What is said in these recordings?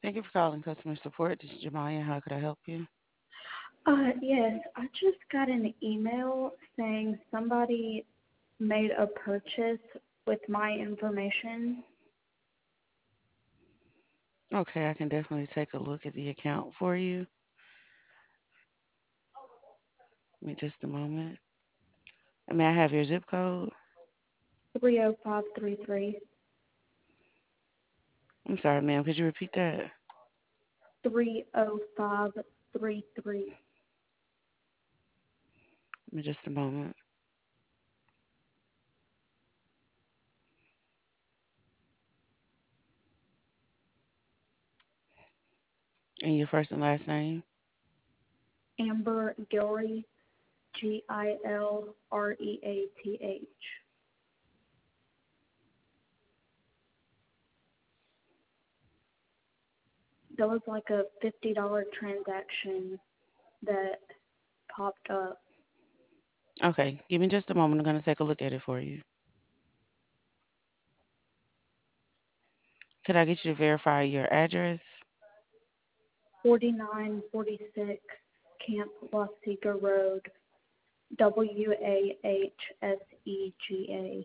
Thank you for calling customer support. This is Jamaya. How could I help you? Yes, I just got an email saying somebody made a purchase with my information. Okay, I can definitely take a look at the account for you. Give me just a moment. May I have your zip code? 30533. I'm sorry, ma'am. Could you repeat that? 30533. Give me just a moment. And your first and last name? Amber Gilreath, Gilreath. There was like a $50 transaction that popped up. Okay, give me just a moment. I'm going to take a look at it for you. Could I get you to verify your address? 4946 Camp Wauseega Road, Wahsega.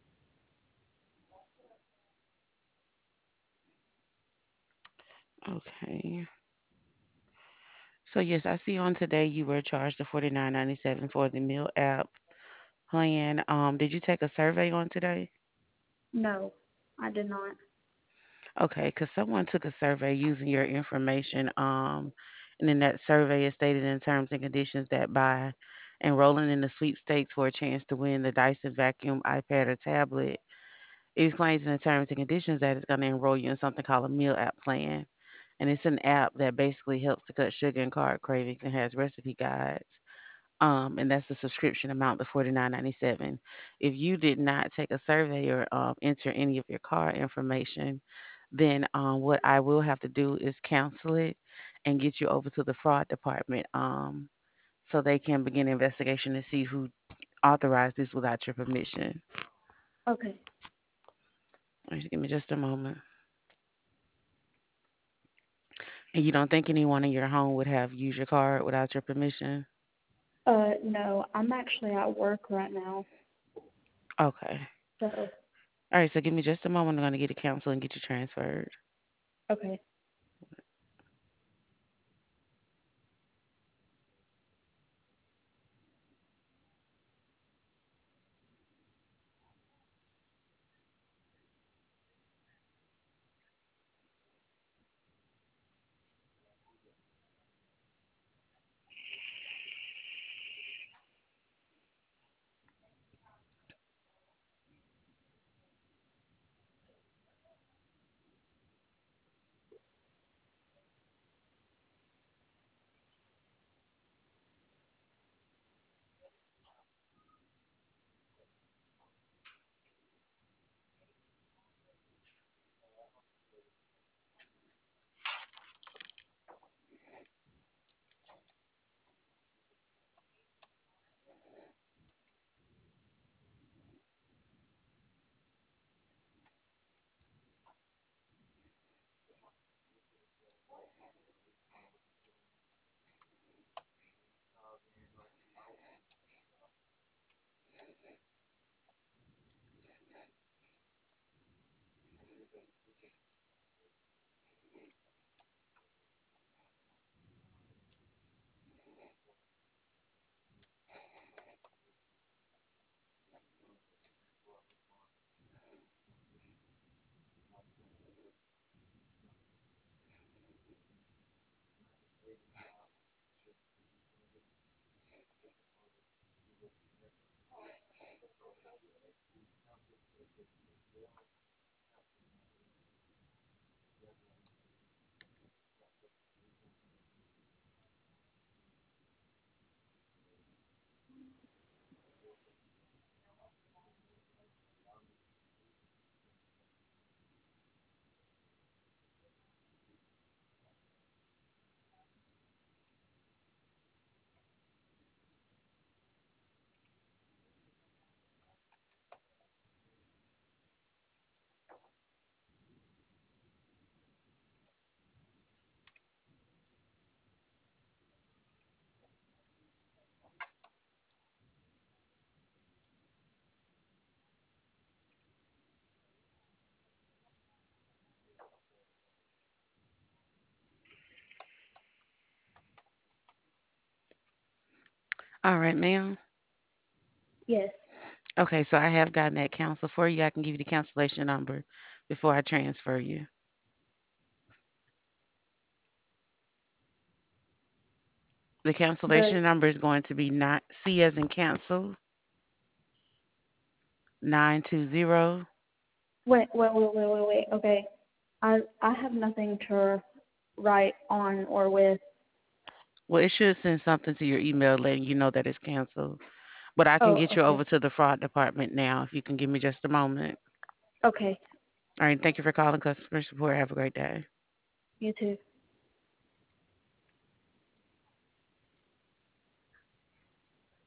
Okay. So yes, I see on today you were charged the 49.97 for the meal app plan. Did you take a survey on today? No, I did not. Okay, because someone took a survey using your information, and in that survey it stated in terms and conditions that by enrolling in the sweepstakes for a chance to win the Dyson vacuum, iPad, or tablet, it explains in the terms and conditions that it's going to enroll you in something called a meal app plan. And it's an app that basically helps to cut sugar and carb cravings and has recipe guides. And that's the subscription amount, the 49.97. If you did not take a survey or enter any of your card information, then what I will have to do is cancel it and get you over to the fraud department, so they can begin an investigation to see who authorized this without your permission. Okay. Just give me just a moment. And you don't think anyone in your home would have used your card without your permission? No, I'm actually at work right now. Okay. So, All right, so give me just a moment. I'm going to get it canceled and get you transferred. okay. All right, ma'am. Yes. Okay, so I have gotten that cancel for you. I can give you the cancellation number before I transfer you. The The cancellation number is going to be not C as in cancel 920. wait. Okay. I have nothing to write on or with. Well, it should send something to your email letting you know that it's canceled. But I can Oh, get you okay. over to the fraud department now if you can give me just a moment. Okay. All right, thank you for calling customer support. Have a great day. You too.